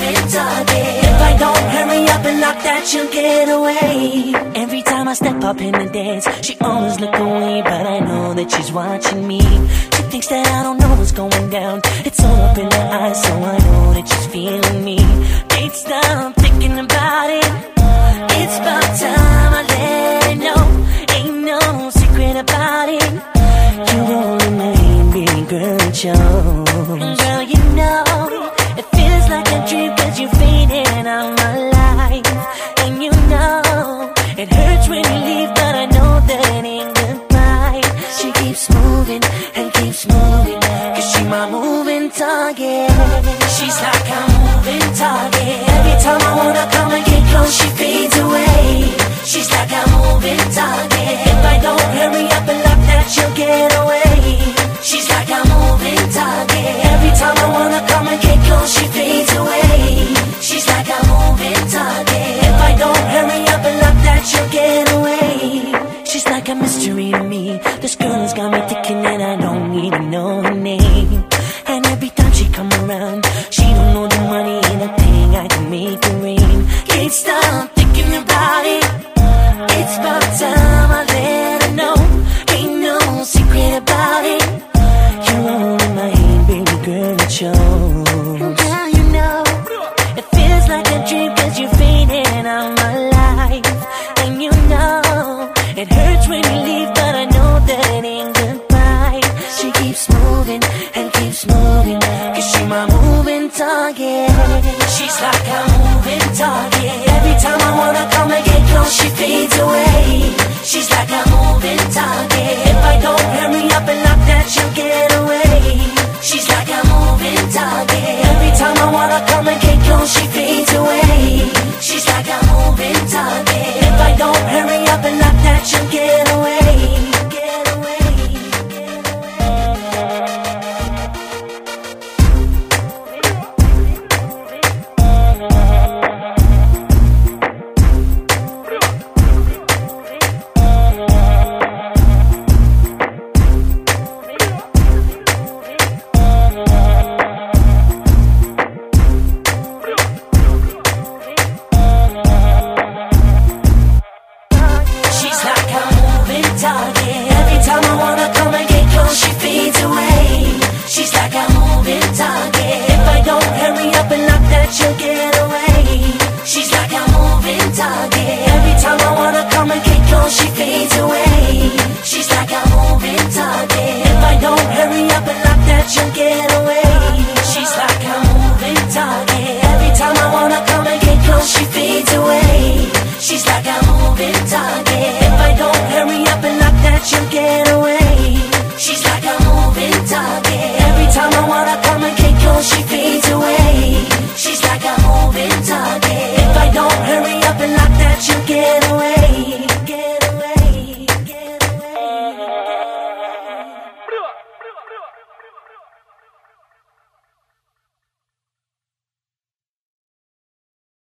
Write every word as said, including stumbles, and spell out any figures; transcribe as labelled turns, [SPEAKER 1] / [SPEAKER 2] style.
[SPEAKER 1] moving target. If I don't hurry up and lock that, she'll get away. Every time I step up in the dance, she always look away, but I know that she's watching me. She thinks that I don't know what's going down. It's all up in her eyes, so I know that she's feeling me. Can't stop thinking about it. It's about time I let it know. Ain't no secret about it. You're only mine, baby girl, it shows. Girl, you know, it feels like a dream, cause you're fading out my life. And you know, it hurts when you leave, but I know that it ain't goodbye. She keeps moving and keeps moving, cause she my moving target. She's like a moving target. Every time I wanna come and get close, she fades away. She's like a moving target. If I don't hurry up and lock that, she'll get away. She's like a moving target. Every time I wanna come and get close, she fades away. She's like a moving target. If I don't hurry up and lock that, she'll get away. She's like a mystery to me. This girl has got me thinking that I don't even know her name. And every time she come around, she don't know the money ain't a thing I can make it rain. Can't stop thinking about it. It's about time I let her know. Ain't no secret about it. You're only mine, baby girl, it shows. Girl, you know, it feels like a dream, cause you're fading out my life. And you know, it hurts when you leave, but I know that it ain't goodbye. She keeps moving and keeps moving, cause she my moving target. She's like a moving target. Every time I wanna come and get close, she fades away. She's like a moving target. If I don't hurry up and lock that, she'll get away. She's like a moving target. Every time I wanna come